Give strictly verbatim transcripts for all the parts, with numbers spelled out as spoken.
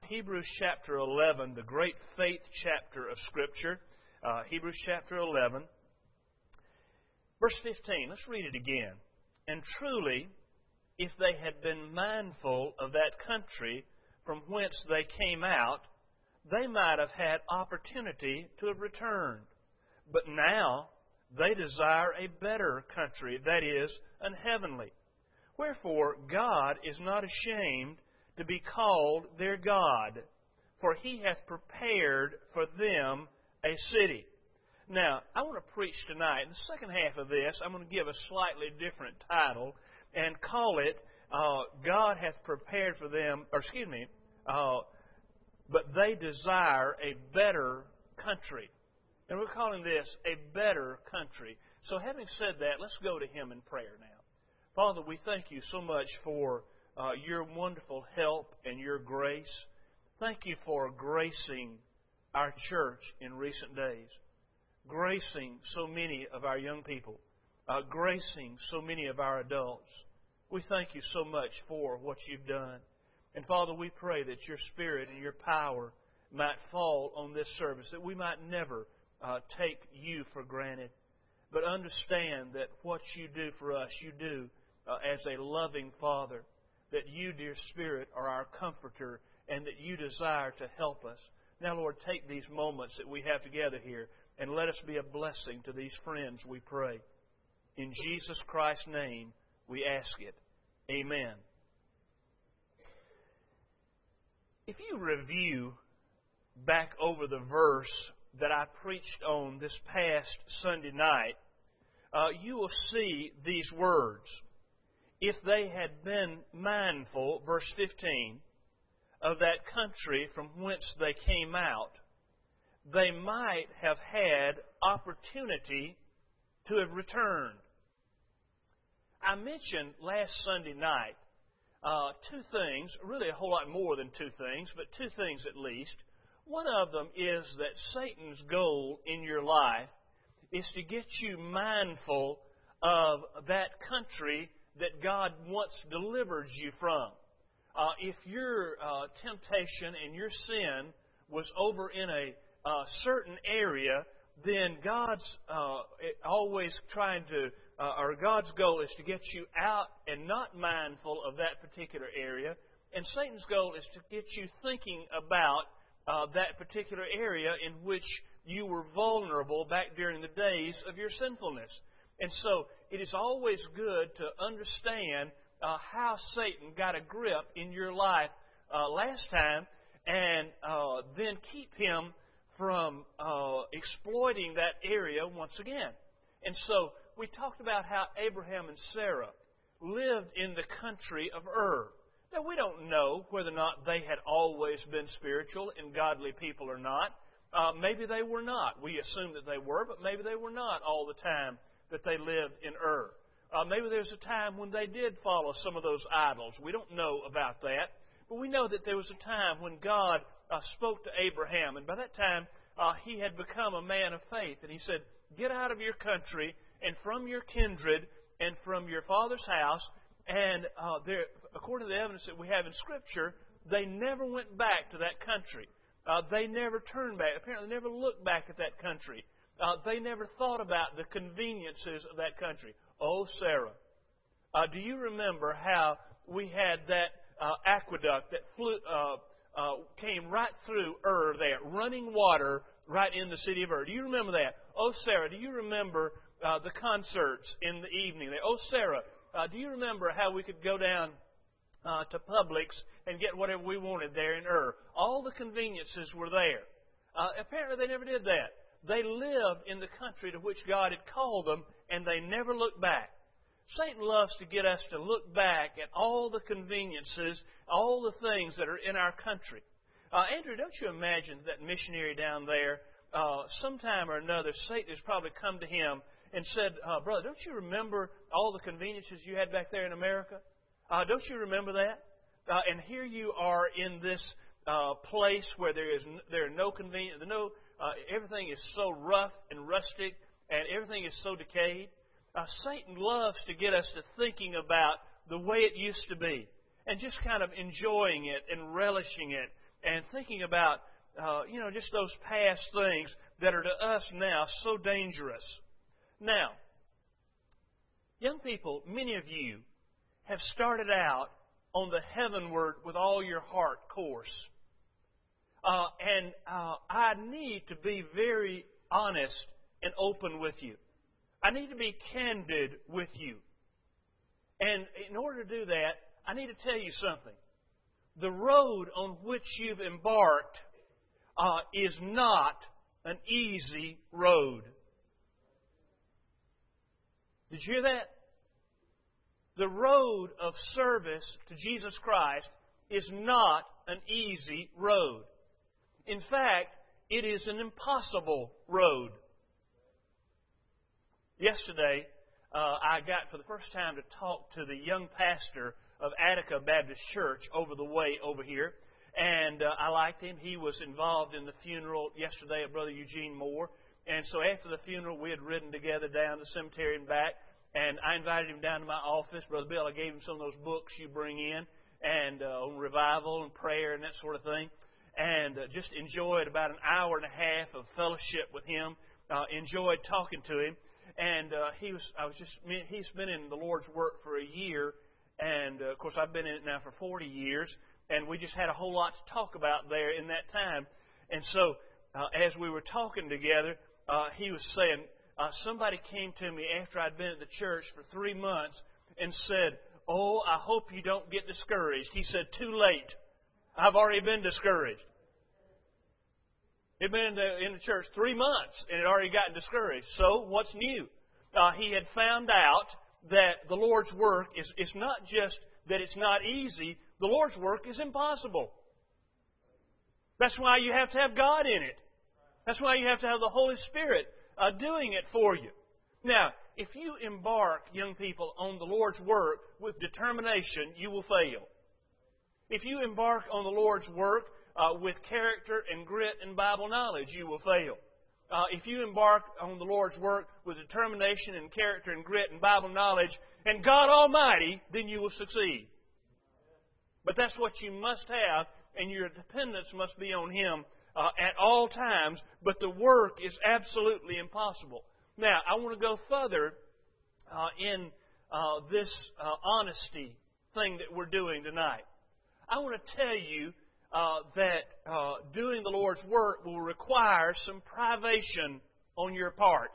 Hebrews chapter eleven, the great faith chapter of Scripture. Uh, Hebrews chapter eleven, verse fifteen. Let's read it again. And truly, if they had been mindful of that country from whence they came out, they might have had opportunity to have returned. But now they desire a better country, that is, an heavenly. Wherefore God is not ashamed to be called their God, for He hath prepared for them a city. Now, I want to preach tonight. In the second half of this, I'm going to give a slightly different title and call it, uh, God hath prepared for them, or excuse me, uh, but they desire a better country. And we're calling this a better country. So having said that, let's go to Him in prayer now. Father, we thank You so much for uh, Your wonderful help and Your grace. Thank You for gracing our church in recent days, gracing so many of our young people, uh, gracing so many of our adults. We thank You so much for what You've done. And Father, we pray that Your Spirit and Your power might fall on this service, that we might never uh, take You for granted, but understand that what You do for us, You do uh, as a loving Father, that You, dear Spirit, are our comforter, and that You desire to help us. Now, Lord, take these moments that we have together here and let us be a blessing to these friends, we pray. In Jesus Christ's name, we ask it. Amen. If you review back over the verse that I preached on this past Sunday night, uh, you will see these words. If they had been mindful, verse fifteen, of that country from whence they came out, they might have had opportunity to have returned. I mentioned last Sunday night uh, two things, really a whole lot more than two things, but two things at least. One of them is that Satan's goal in your life is to get you mindful of that country that God once delivered you from. Uh, if your uh, temptation and your sin was over in a uh, certain area, then God's uh, always trying to, uh, or God's goal is to get you out and not mindful of that particular area. And Satan's goal is to get you thinking about uh, that particular area in which you were vulnerable back during the days of your sinfulness. And so it is always good to understand uh, how Satan got a grip in your life uh, last time, and uh, then keep him from uh, exploiting that area once again. And so we talked about how Abraham and Sarah lived in the country of Ur. Now, we don't know whether or not they had always been spiritual and godly people or not. Uh, maybe they were not. We assume that they were, but maybe they were not all the time that they lived in Ur. Uh, maybe there's a time when they did follow some of those idols. We don't know about that. But we know that there was a time when God uh, spoke to Abraham. And by that time, uh, he had become a man of faith. And he said, get out of your country and from your kindred and from your father's house. And uh, there, according to the evidence that we have in Scripture, they never went back to that country. Uh, they never turned back. Apparently, never looked back at that country. Uh, they never thought about the conveniences of that country. Oh, Sarah, uh, do you remember how we had that uh, aqueduct that flew, uh, uh, came right through Ur there, running water right in the city of Ur? Do you remember that? Oh, Sarah, do you remember uh, the concerts in the evening there? Oh, Sarah, uh, do you remember how we could go down uh, to Publix and get whatever we wanted there in Ur? All the conveniences were there. Uh, apparently, they never did that. They lived in the country to which God had called them, and they never looked back. Satan loves to get us to look back at all the conveniences, all the things that are in our country. Uh, Andrew, don't you imagine that missionary down there, uh, sometime or another, Satan has probably come to him and said, uh, brother, don't you remember all the conveniences you had back there in America? Uh, don't you remember that? Uh, and here you are in this uh, place where there is n- there are no convenience, no Uh, everything is so rough and rustic, and everything is so decayed. Uh, Satan loves to get us to thinking about the way it used to be, and just kind of enjoying it and relishing it, and thinking about, uh, you know, just those past things that are to us now so dangerous. Now, young people, many of you have started out on the Heavenward with All Your Heart course. Uh, and uh, I need to be very honest and open with you. I need to be candid with you. And in order to do that, I need to tell you something. The road on which you've embarked uh, is not an easy road. Did you hear that? The road of service to Jesus Christ is not an easy road. In fact, it is an impossible road. Yesterday, uh, I got for the first time to talk to the young pastor of Attica Baptist Church over the way over here. And uh, I liked him. He was involved in the funeral yesterday of Brother Eugene Moore. And so after the funeral, we had ridden together down the cemetery and back. And I invited him down to my office. Brother Bill, I gave him some of those books you bring in and uh, on revival and prayer and that sort of thing. And uh, just enjoyed about an hour and a half of fellowship with him. Uh, enjoyed talking to him. And uh, he was, I was just, he's been in the Lord's work for a year. And, uh, of course, I've been in it now for forty years. And we just had a whole lot to talk about there in that time. And so, uh, as we were talking together, uh, he was saying, uh, somebody came to me after I'd been at the church for three months and said, "Oh, I hope you don't get discouraged." He said, "Too late. I've already been discouraged." He'd been in the, in the church three months and had already gotten discouraged. So, what's new? Uh, he had found out that the Lord's work is, is not just that it's not easy. The Lord's work is impossible. That's why you have to have God in it. That's why you have to have the Holy Spirit uh, doing it for you. Now, if you embark, young people, on the Lord's work with determination, you will fail. If you embark on the Lord's work uh, with character and grit and Bible knowledge, you will fail. Uh, if you embark on the Lord's work with determination and character and grit and Bible knowledge and God Almighty, then you will succeed. But that's what you must have, and your dependence must be on Him uh, at all times. But the work is absolutely impossible. Now, I want to go further uh, in uh, this uh, honesty thing that we're doing tonight. I want to tell you uh, that uh, doing the Lord's work will require some privation on your part.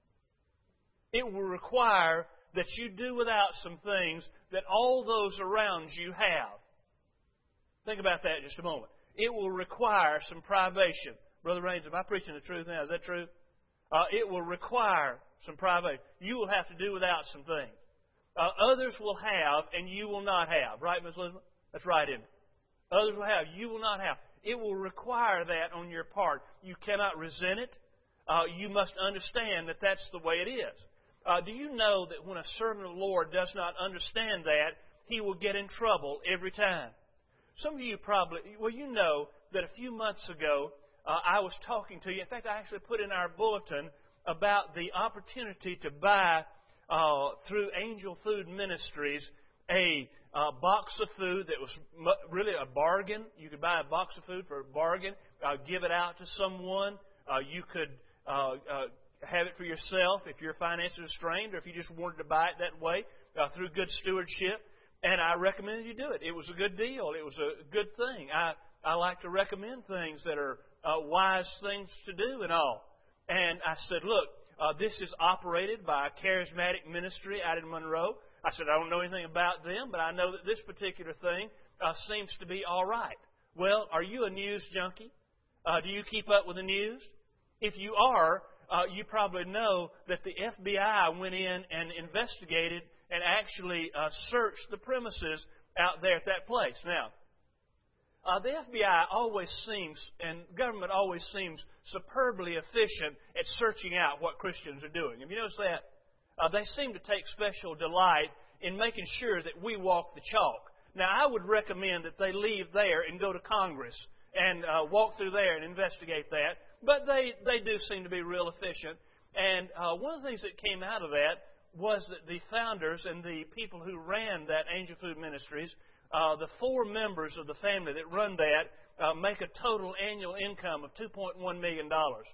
It will require that you do without some things that all those around you have. Think about that just a moment. It will require some privation. Brother Raines, am I preaching the truth now? Is that true? Uh, it will require some privation. You will have to do without some things. Uh, others will have, and you will not have. Right, Miz Elizabeth? That's right, isn't it? Others will have, you will not have. It will require that on your part. You cannot resent it. Uh, you must understand that that's the way it is. Uh, do you know that when a servant of the Lord does not understand that, he will get in trouble every time? Some of you probably, well, you know that a few months ago, uh, I was talking to you. In fact, I actually put in our bulletin about the opportunity to buy, uh, through Angel Food Ministries, a uh, box of food that was really a bargain. You could buy a box of food for a bargain, uh, give it out to someone. Uh, you could uh, uh, have it for yourself if your finances are strained, or if you just wanted to buy it that way uh, through good stewardship. And I recommended you do it. It was a good deal. It was a good thing. I, I like to recommend things that are uh, wise things to do and all. And I said, look, uh, this is operated by a charismatic ministry out in Monroe. I said, I don't know anything about them, but I know that this particular thing uh, seems to be all right. Well, are you a news junkie? Uh, do you keep up with the news? If you are, uh, you probably know that the F B I went in and investigated and actually uh, searched the premises out there at that place. Now, uh, the F B I always seems, and government always seems superbly efficient at searching out what Christians are doing. Have you noticed that? Uh, they seem to take special delight in making sure that we walk the chalk. Now, I would recommend that they leave there and go to Congress and uh, walk through there and investigate that. But they, they do seem to be real efficient. And uh, one of the things that came out of that was that the founders and the people who ran that Angel Food Ministries, uh, the four members of the family that run that, uh, make a total annual income of two point one million dollars.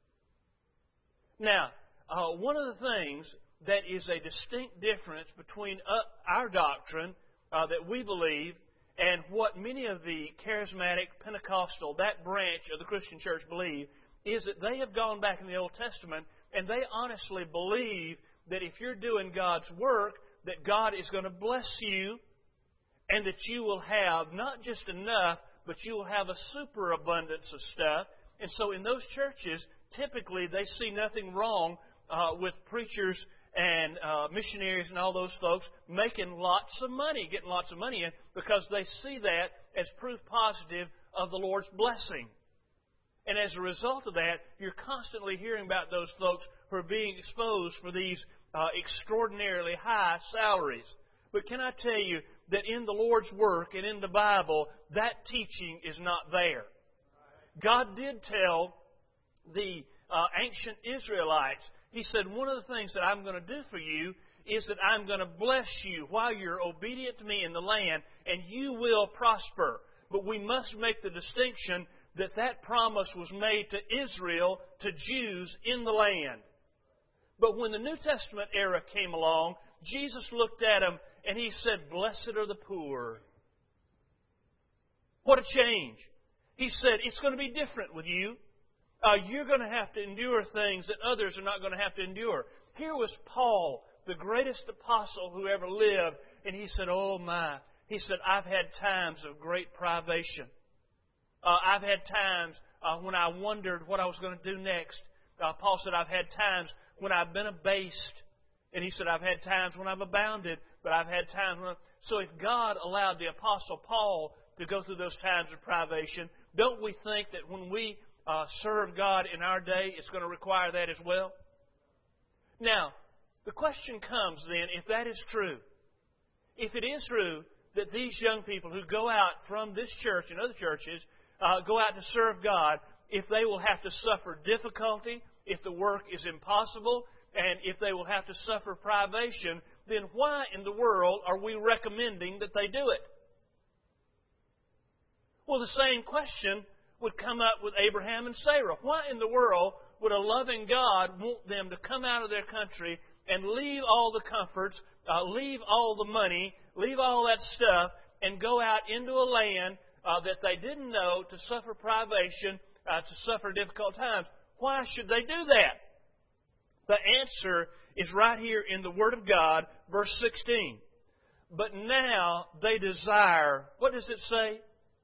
Now, uh, one of the things that is a distinct difference between uh, our doctrine uh, that we believe and what many of the charismatic, Pentecostal, that branch of the Christian church believe, is that they have gone back in the Old Testament and they honestly believe that if you're doing God's work, that God is going to bless you and that you will have not just enough, but you will have a superabundance of stuff. And so in those churches, typically they see nothing wrong uh, with preachers and uh, missionaries and all those folks making lots of money, getting lots of money in, because they see that as proof positive of the Lord's blessing. And as a result of that, you're constantly hearing about those folks who are being exposed for these uh, extraordinarily high salaries. But can I tell you that in the Lord's work and in the Bible, that teaching is not there. God did tell the uh, ancient Israelites, He said, one of the things that I'm going to do for you is that I'm going to bless you while you're obedient to me in the land, and you will prosper. But we must make the distinction that that promise was made to Israel, to Jews in the land. But when the New Testament era came along, Jesus looked at them and He said, blessed are the poor. What a change. He said, it's going to be different with you. Uh, you're going to have to endure things that others are not going to have to endure. Here was Paul, the greatest apostle who ever lived, and he said, oh my. He said, I've had times of great privation. Uh, I've had times uh, when I wondered what I was going to do next. Uh, Paul said, I've had times when I've been abased. And he said, I've had times when I've abounded, but I've had times when... So if God allowed the Apostle Paul to go through those times of privation, don't we think that when we uh, serve God in our day, it's going to require that as well? Now, the question comes then, if that is true, if it is true that these young people who go out from this church and other churches, uh, go out to serve God, if they will have to suffer difficulty, if the work is impossible, and if they will have to suffer privation, then why in the world are we recommending that they do it? Well, the same question would come up with Abraham and Sarah. Why in the world would a loving God want them to come out of their country and leave all the comforts, uh, leave all the money, leave all that stuff, and go out into a land uh, that they didn't know, to suffer privation, uh, to suffer difficult times? Why should they do that? The answer is right here in the Word of God, verse sixteen. But now they desire, what does it say?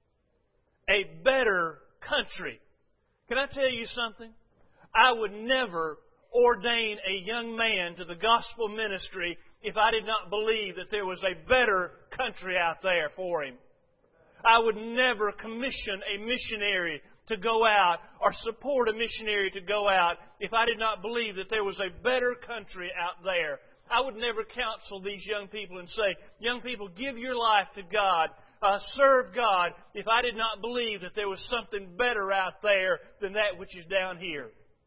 A better country. Can I tell you something? I would never ordain a young man to the gospel ministry if I did not believe that there was a better country out there for him. I would never commission a missionary to go out or support a missionary to go out if I did not believe that there was a better country out there. I would never counsel these young people and say, young people, give your life to God, uh, serve God, if I did not believe that there was something better out there than that which is down here.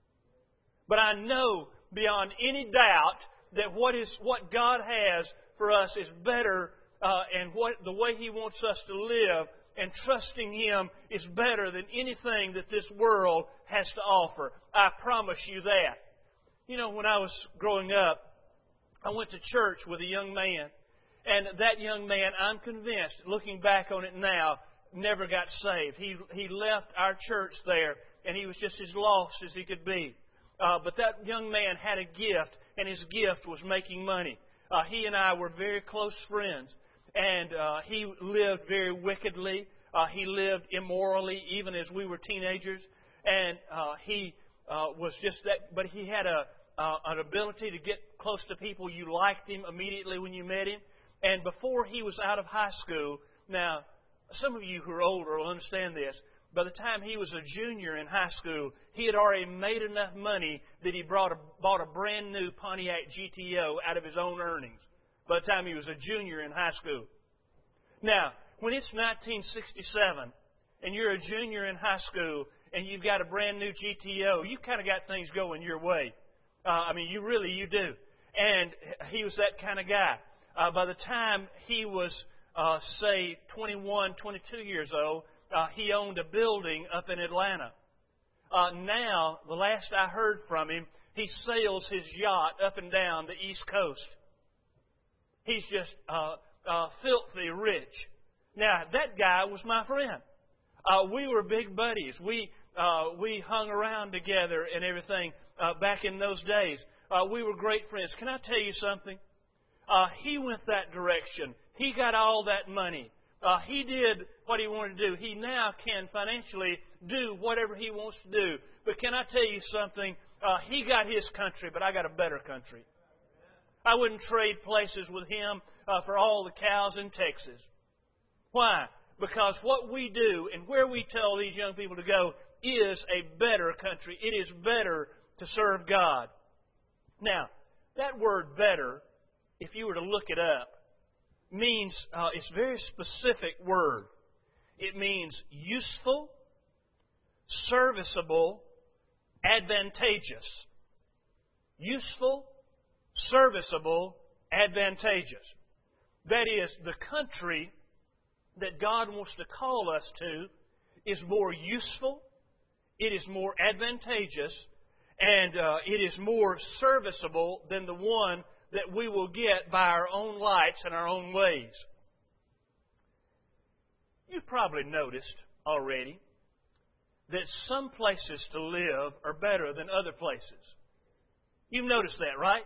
But I know beyond any doubt that what is what God has for us is better, uh, and what the way He wants us to live and trusting Him is better than anything that this world has to offer. I promise you that. You know, when I was growing up, I went to church with a young man. And that young man, I'm convinced, looking back on it now, never got saved. He he left our church there, and he was just as lost as he could be. Uh, but that young man had a gift, and his gift was making money. Uh, he and I were very close friends. And uh, he lived very wickedly. Uh, he lived immorally, even as we were teenagers. And uh, he uh, was just that. But he had a uh, an ability to get close to people. You liked him immediately when you met him. And before he was out of high school, now some of you who are older will understand this. By the time he was a junior in high school, he had already made enough money that he brought a, bought a brand new Pontiac G T O out of his own earnings. By the time he was a junior in high school. Now, when it's nineteen sixty-seven and you're a junior in high school and you've got a brand new G T O, you kind of got things going your way. Uh, I mean, you really, you do. And he was that kind of guy. Uh, by the time he was, uh, say, twenty-one, twenty-two years old, uh, he owned a building up in Atlanta. Uh, now, the last I heard from him, he sails his yacht up and down the East Coast. He's just uh, uh, filthy rich. Now, that guy was my friend. Uh, we were big buddies. We uh, we hung around together and everything uh, back in those days. Uh, we were great friends. Can I tell you something? Uh, he went that direction. He got all that money. Uh, he did what he wanted to do. He now can financially do whatever he wants to do. But can I tell you something? Uh, he got his country, but I got a better country. I wouldn't trade places with him uh, for all the cows in Texas. Why? Because what we do and where we tell these young people to go is a better country. It is better to serve God. Now, that word better, if you were to look it up, means, uh, it's a very specific word. It means useful, serviceable, advantageous. Useful, serviceable, advantageous. That is, the country that God wants to call us to is more useful, it is more advantageous, and uh, it is more serviceable than the one that we will get by our own lights and our own ways. You've probably noticed already that some places to live are better than other places. You've noticed that, right?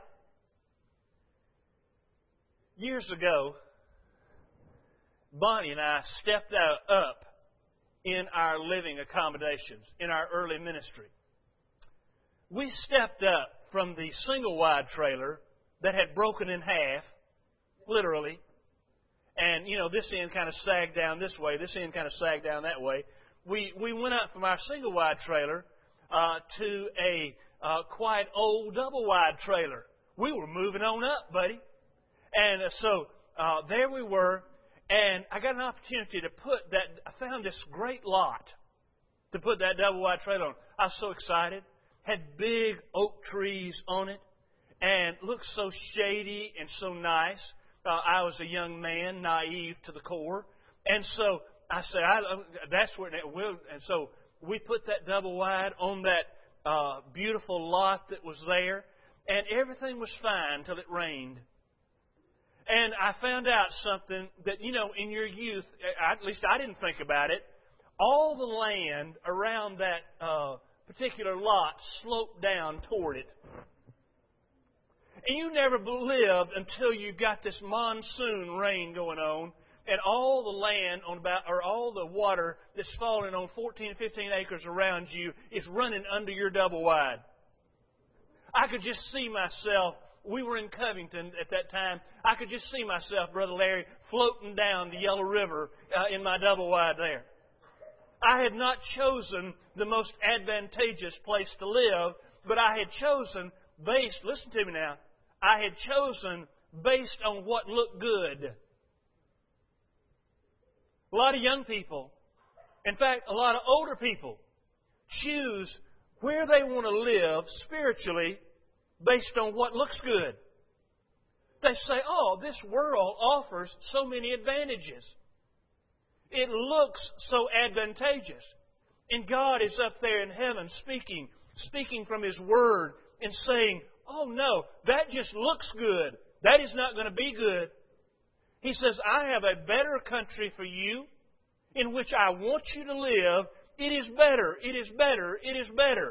Years ago, Bonnie and I stepped out, up in our living accommodations, in our early ministry. We stepped up from the single-wide trailer that had broken in half, literally, and, you know, this end kind of sagged down this way, this end kind of sagged down that way. We we went up from our single-wide trailer uh, to a uh, quite old double-wide trailer. We were moving on up, buddy. And uh, so uh, there we were, and I got an opportunity to put that, I found this great lot to put that double-wide trailer on. I was so excited. Had big oak trees on it, and looked so shady and so nice. Uh, I was a young man, naive to the core, and so I said, I, "That's where." It will. And so we put that double wide on that uh, beautiful lot that was there, and everything was fine till it rained. And I found out something that, you know, in your youth, at least I didn't think about it. All the land around that uh, particular lot sloped down toward it. And you never lived until you got this monsoon rain going on, and all the land on about, or all the water that's falling on fourteen, fifteen acres around you is running under your double wide. I could just see myself. We were in Covington at that time. I could just see myself, Brother Larry, floating down the Yellow River uh, in my double wide there. I had not chosen the most advantageous place to live, but I had chosen based, listen to me now, I had chosen based on what looked good. A lot of young people, in fact, a lot of older people, choose where they want to live spiritually based on what looks good. They say, oh, this world offers so many advantages. It looks so advantageous. And God is up there in heaven speaking, speaking from His Word and saying, oh no, that just looks good. That is not going to be good. He says, I have a better country for you in which I want you to live. It is better, it is better, it is better.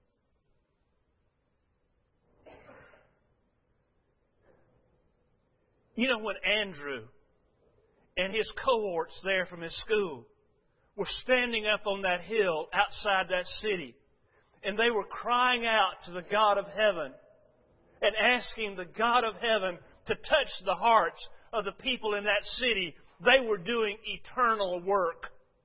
You know, when Andrew and his cohorts there from his school were standing up on that hill outside that city, and they were crying out to the God of heaven and asking the God of heaven to touch the hearts of the people in that city, they were doing eternal work.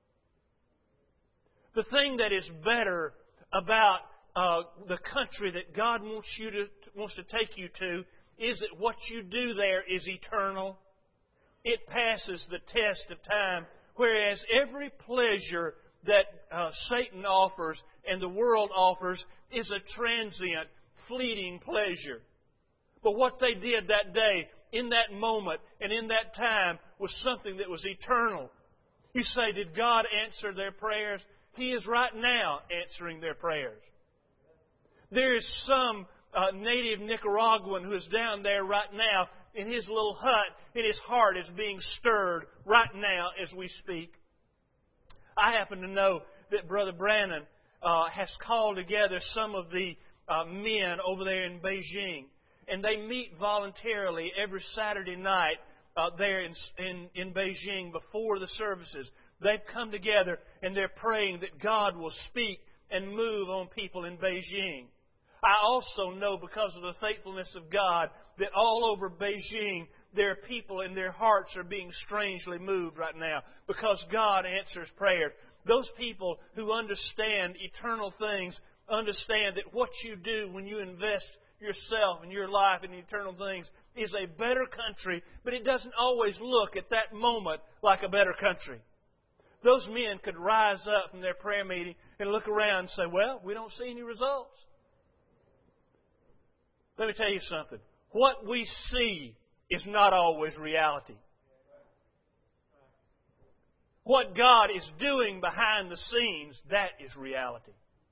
The thing that is better about uh, the country that God wants you to wants to take you to is that what you do there is eternal. It passes the test of time, whereas every pleasure that uh, Satan offers and the world offers is a transient, fleeting pleasure. But what they did that day, in that moment and in that time, was something that was eternal. You say, did God answer their prayers? He is right now answering their prayers. There is some uh, native Nicaraguan who is down there right now in his little hut, and his heart is being stirred right now as we speak. I happen to know that Brother Brannon uh, has called together some of the uh, men over there in Beijing, and they meet voluntarily every Saturday night uh, there in, in, in Beijing before the services. They've come together and they're praying that God will speak and move on people in Beijing. I also know, because of the faithfulness of God, that all over Beijing there are people and their hearts are being strangely moved right now because God answers prayer. Those people who understand eternal things understand that what you do when you invest yourself and your life in eternal things is a better country, but it doesn't always look at that moment like a better country. Those men could rise up from their prayer meeting and look around and say, well, we don't see any results. Let me tell you something. What we see is not always reality. What God is doing behind the scenes, that is reality.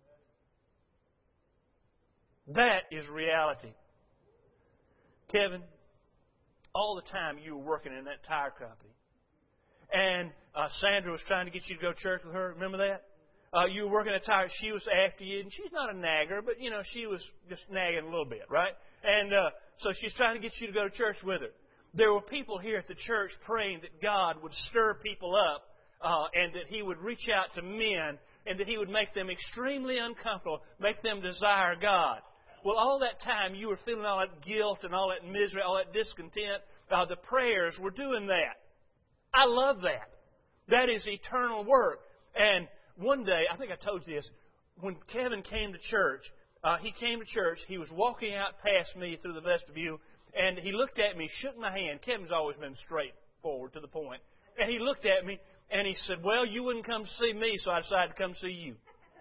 That is reality. Kevin, all the time you were working in that tire company. And uh, Sandra was trying to get you to go to church with her. Remember that? Uh, you were working at tire. She was after you. And she's not a nagger, but, you know, she was just nagging a little bit, right? And uh, so she's trying to get you to go to church with her. There were people here at the church praying that God would stir people up uh, and that He would reach out to men and that He would make them extremely uncomfortable, make them desire God. Well, all that time you were feeling all that guilt and all that misery, all that discontent. Uh, the prayers were doing that. I love that. That is eternal work. And one day, I think I told you this, when Kevin came to church, uh, he came to church, he was walking out past me through the vestibule, and he looked at me, shook my hand. Kevin's always been straightforward, to the point. And he looked at me, and he said, well, you wouldn't come see me, so I decided to come see you.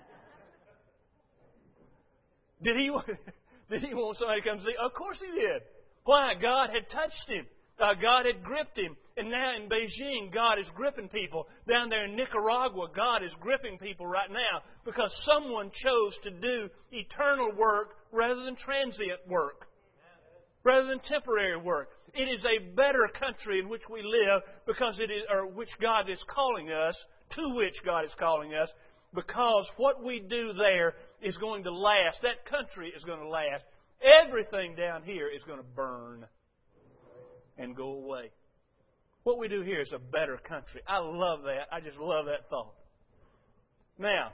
Did he, did he want somebody to come see? Of course he did. Why? God had touched him. Uh, God had gripped him. And now in Beijing, God is gripping people. Down there in Nicaragua, God is gripping people right now because someone chose to do eternal work rather than transient work, rather than temporary work. It is a better country in which we live because it is, or which God is calling us, to which God is calling us, because what we do there is going to last. That country is going to last. Everything down here is going to burn and go away. What we do here is a better country. I love that. I just love that thought. Now,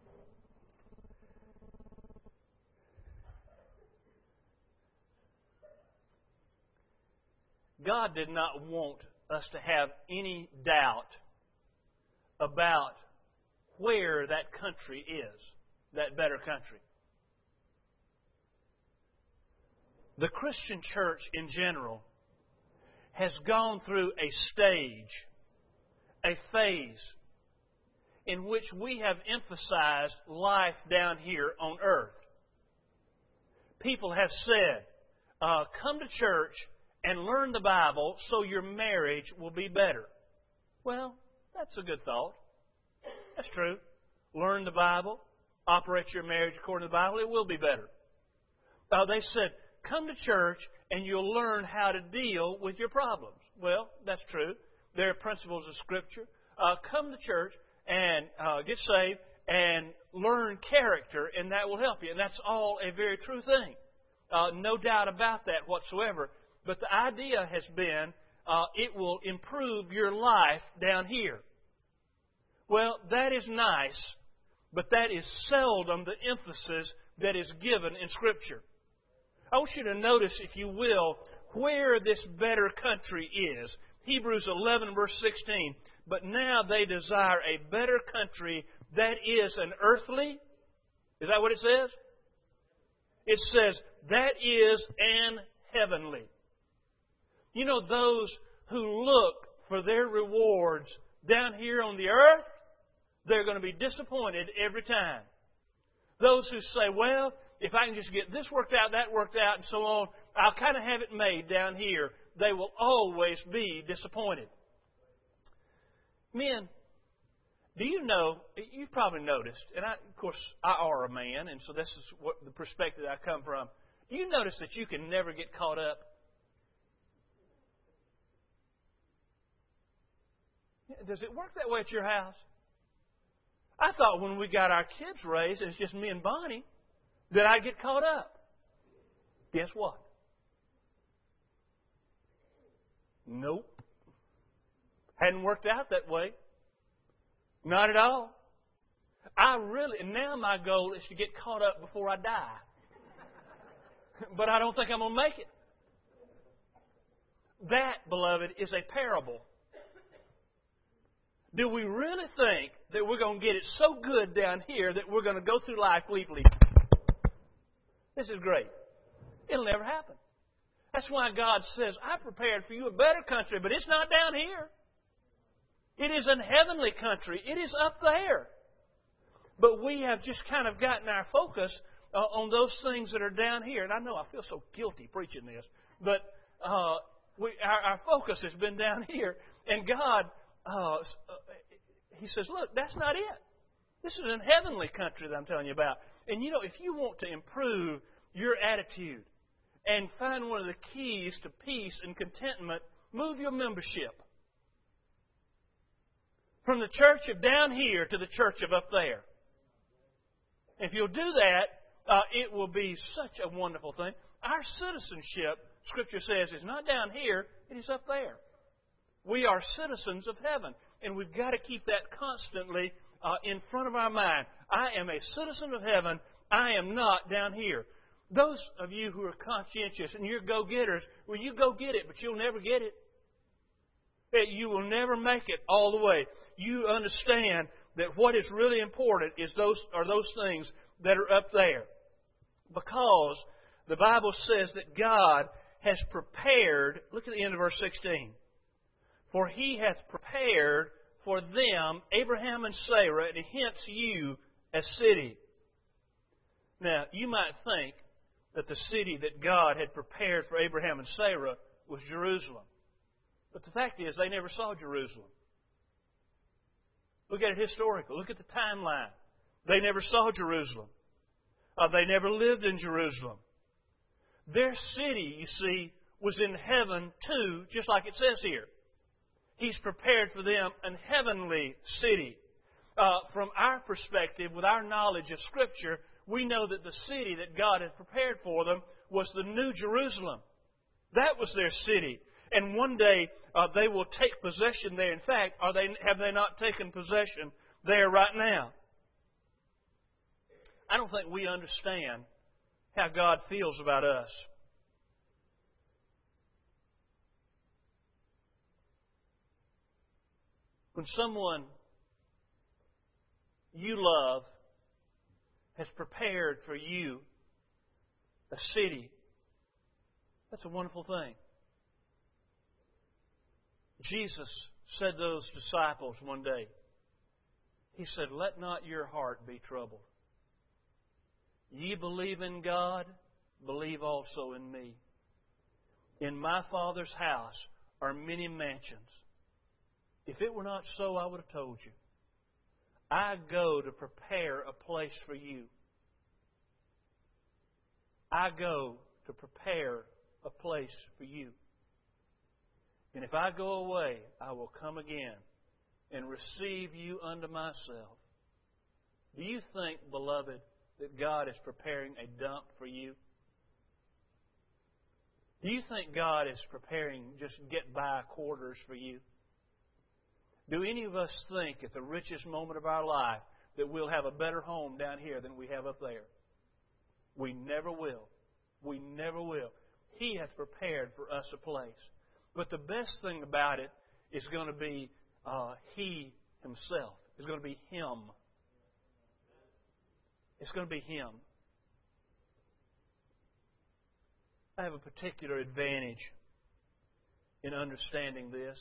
God did not want us to have any doubt about where that country is, that better country. The Christian church in general has gone through a stage, a phase, in which we have emphasized life down here on earth. People have said, uh, come to church and learn the Bible so your marriage will be better. Well, that's a good thought. That's true. Learn the Bible, operate your marriage according to the Bible, it will be better. Uh, they said, come to church and you'll learn how to deal with your problems. Well, that's true. There are principles of Scripture. Uh, come to church and uh, get saved and learn character, and that will help you. And that's all a very true thing. Uh, no doubt about that whatsoever. But the idea has been uh, it will improve your life down here. Well, that is nice, but that is seldom the emphasis that is given in Scripture. I want you to notice, if you will, where this better country is. Hebrews eleven, verse sixteen. But now they desire a better country that is an earthly. Is that what it says? It says, that is an heavenly. You know, those who look for their rewards down here on the earth, they're going to be disappointed every time. Those who say, well, if I can just get this worked out, that worked out, and so on, I'll kind of have it made down here. They will always be disappointed. Men, Do you know, you've probably noticed, and I, of course, I are a man, and so this is what the perspective I come from. Do you notice that you can never get caught up? Does it work that way at your house? I thought when we got our kids raised, it's just me and Bonnie, that I'd get caught up. Guess what? Nope. Hadn't worked out that way. Not at all. I really, and now my goal is to get caught up before I die. But I don't think I'm going to make it. That, beloved, is a parable. Do we really think that we're going to get it so good down here that we're going to go through life leaply? This is great. It'll never happen. That's why God says, I prepared for you a better country, but it's not down here. It is an heavenly country. It is up there. But we have just kind of gotten our focus uh, on those things that are down here. And I know I feel so guilty preaching this, but uh, we, our, our focus has been down here. And God, uh, He says, look, that's not it. This is an heavenly country that I'm telling you about. And you know, if you want to improve your attitude and find one of the keys to peace and contentment, move your membership from the church of down here to the church of up there. If you'll do that, uh, it will be such a wonderful thing. Our citizenship, Scripture says, is not down here, it is up there. We are citizens of heaven, and we've got to keep that constantly uh, in front of our mind. I am a citizen of heaven. I am not down here. Those of you who are conscientious and you're go-getters, well, you go get it, but you'll never get it. You will never make it all the way. You understand that what is really important is those are those things that are up there. Because the Bible says that God has prepared, look at the end of verse sixteen. For He hath prepared for them, Abraham and Sarah, and hence you, a city. Now, you might think that the city that God had prepared for Abraham and Sarah was Jerusalem. But the fact is, they never saw Jerusalem. Look at it historical. Look at the timeline. They never saw Jerusalem. Uh, they never lived in Jerusalem. Their city, you see, was in heaven too, just like it says here. He's prepared for them an heavenly city. Uh, from our perspective, with our knowledge of Scripture, we know that the city that God had prepared for them was the New Jerusalem. That was their city. And one day uh, they will take possession there. In fact, are they, have they not taken possession there right now? I don't think we understand how God feels about us. When someone you love has prepared for you a city, that's a wonderful thing. Jesus said to those disciples one day, He said, let not your heart be troubled. Ye believe in God, believe also in me. In my Father's house are many mansions. If it were not so, I would have told you. I go to prepare a place for you. I go to prepare a place for you. And if I go away, I will come again and receive you unto myself. Do you think, beloved, that God is preparing a dump for you? Do you think God is preparing just get-by quarters for you? Do any of us think at the richest moment of our life that we'll have a better home down here than we have up there? We never will. We never will. He has prepared for us a place. But the best thing about it is going to be uh, He Himself. It's going to be Him. It's going to be Him. I have a particular advantage in understanding this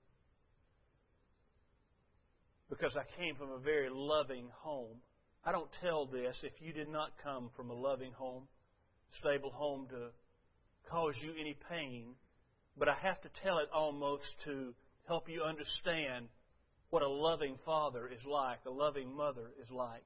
because I came from a very loving home. I don't tell this if you did not come from a loving home, stable home, to cause you any pain. But I have to tell it almost to help you understand what a loving father is like, a loving mother is like.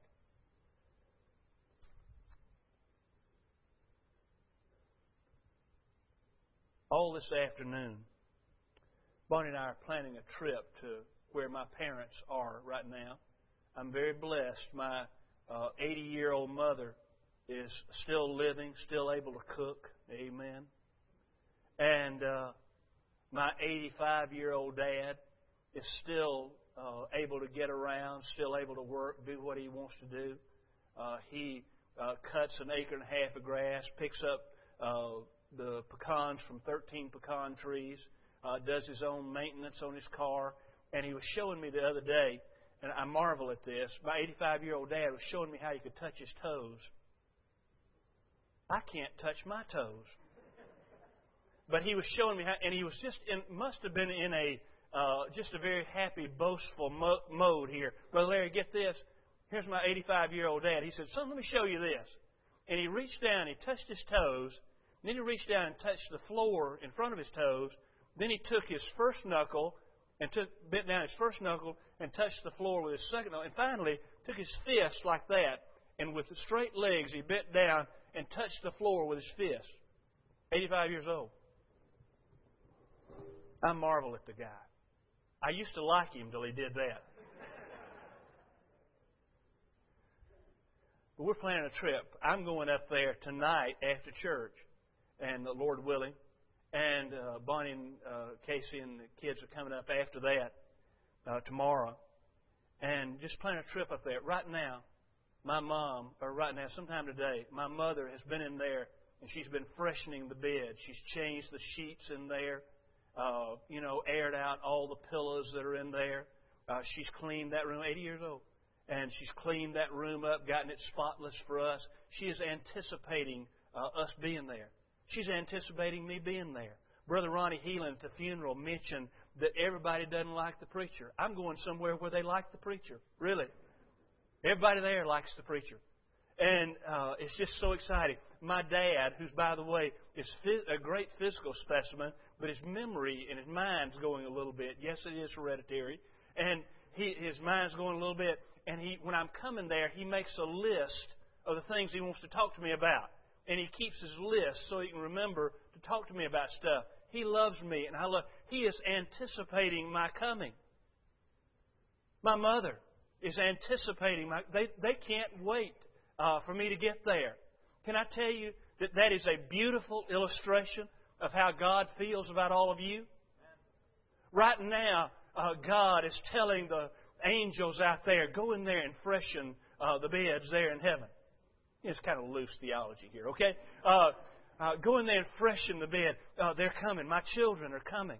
All this afternoon, Bonnie and I are planning a trip to where my parents are right now. I'm very blessed. My uh, eighty-year-old mother is still living, still able to cook. Amen. And uh, my eighty-five-year-old dad is still uh, able to get around, still able to work, do what he wants to do. Uh, he uh, cuts an acre and a half of grass, picks up uh, the pecans from thirteen pecan trees, uh, does his own maintenance on his car. And he was showing me the other day, and I marvel at this, my eighty-five-year-old dad was showing me how he could touch his toes. I can't touch my toes. But he was showing me how, and he was just in, must have been in a, uh, just a very happy, boastful mo- mode here. Brother Larry, get this. Here's my eighty-five-year-old dad. He said, son, let me show you this. And he reached down, he touched his toes, and then he reached down and touched the floor in front of his toes. Then he took his first knuckle and took, bent down his first knuckle and touched the floor with his second knuckle. And finally, took his fist like that, and with the straight legs, he bent down and touched the floor with his fist. eighty-five years old. I marvel at the guy. I used to like him till he did that. But we're planning a trip. I'm going up there tonight after church, and the Lord willing. And uh, Bonnie and uh, Casey and the kids are coming up after that uh, tomorrow. And just planning a trip up there. Right now, my mom, or right now, sometime today, my mother has been in there, and she's been freshening the bed. She's changed the sheets in there. Uh, you know, aired out all the pillows that are in there. Uh, she's cleaned that room, eighty years old. And she's cleaned that room up, gotten it spotless for us. She is anticipating uh, us being there. She's anticipating me being there. Brother Ronnie Heelan at the funeral mentioned that everybody doesn't like the preacher. I'm going somewhere where they like the preacher. Really. Everybody there likes the preacher. And uh, it's just so exciting. My dad, who's, by the way, is phys- a great physical specimen, but his memory and his mind's going a little bit. Yes, it is hereditary. And he, his mind's going a little bit. And he, when I'm coming there, he makes a list of the things he wants to talk to me about. And he keeps his list so he can remember to talk to me about stuff. He loves me, and I love. He is anticipating my coming. My mother is anticipating my. They they can't wait uh, for me to get there. Can I tell you that that is a beautiful illustration of how God feels about all of you? Right now, uh, God is telling the angels out there, go in there and freshen uh, the beds there in heaven. It's kind of loose theology here, okay? Uh, uh, go in there and freshen the bed. Uh, they're coming. My children are coming.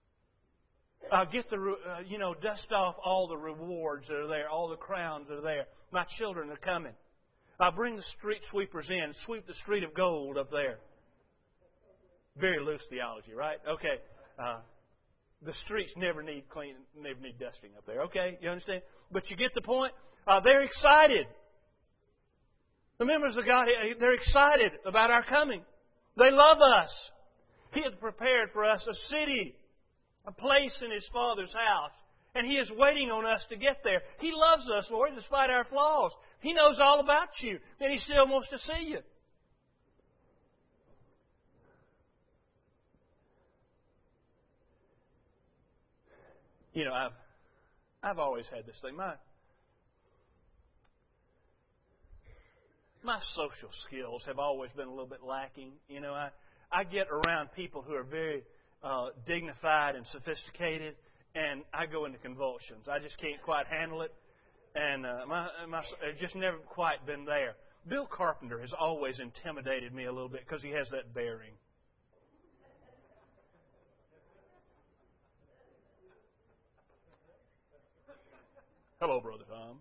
Uh, get the, uh, you know, dust off all the rewards that are there, all the crowns that are there. My children are coming. Uh, bring the street sweepers in. Sweep the street of gold up there. Very loose theology, right? Okay. Uh, the streets never need clean, never need dusting up there. Okay, you understand? But you get the point. Uh, they're excited. The members of God, they're excited about our coming. They love us. He has prepared for us a city, a place in His Father's house. And He is waiting on us to get there. He loves us, Lord, despite our flaws. He knows all about you, and He still wants to see you. You know, I've I've always had this thing. My my social skills have always been a little bit lacking. You know, I I get around people who are very uh, dignified and sophisticated, and I go into convulsions. I just can't quite handle it, and uh, my my I've just never quite been there. Bill Carpenter has always intimidated me a little bit because he has that bearing. Hello, Brother Tom.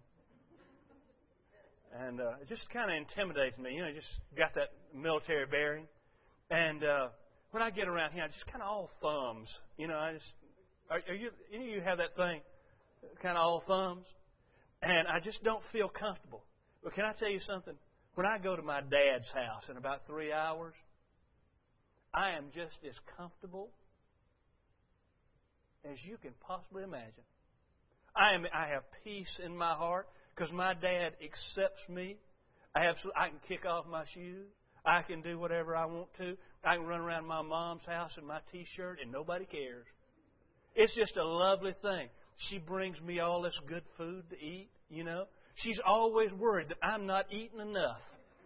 And uh, it just kind of intimidates me. You know, just got that military bearing. And uh, when I get around here, I just kind of all thumbs. You know, I just, are, are you, any of you have that thing, kind of all thumbs? And I just don't feel comfortable. But can I tell you something? When I go to my dad's house in about three hours, I am just as comfortable as you can possibly imagine. I am. I have peace in my heart because my dad accepts me. I have. I can kick off my shoes. I can do whatever I want to. I can run around my mom's house in my T-shirt and nobody cares. It's just a lovely thing. She brings me all this good food to eat, you know. She's always worried that I'm not eating enough.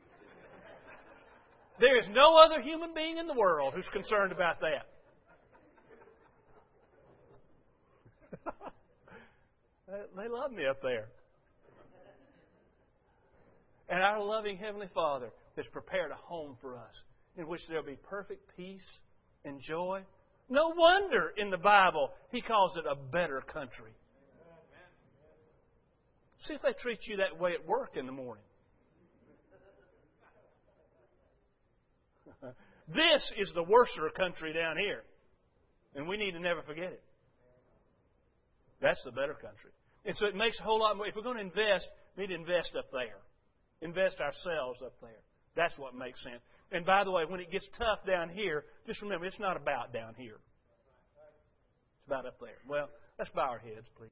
There is no other human being in the world who's concerned about that. They love me up there. And our loving Heavenly Father has prepared a home for us in which there will be perfect peace and joy. No wonder in the Bible He calls it a better country. See if they treat you that way at work in the morning. This is the worser country down here. And we need to never forget it. That's the better country. And so it makes a whole lot more. If we're going to invest, we need to invest up there. Invest ourselves up there. That's what makes sense. And by the way, when it gets tough down here, just remember, it's not about down here. It's about up there. Well, let's bow our heads, please.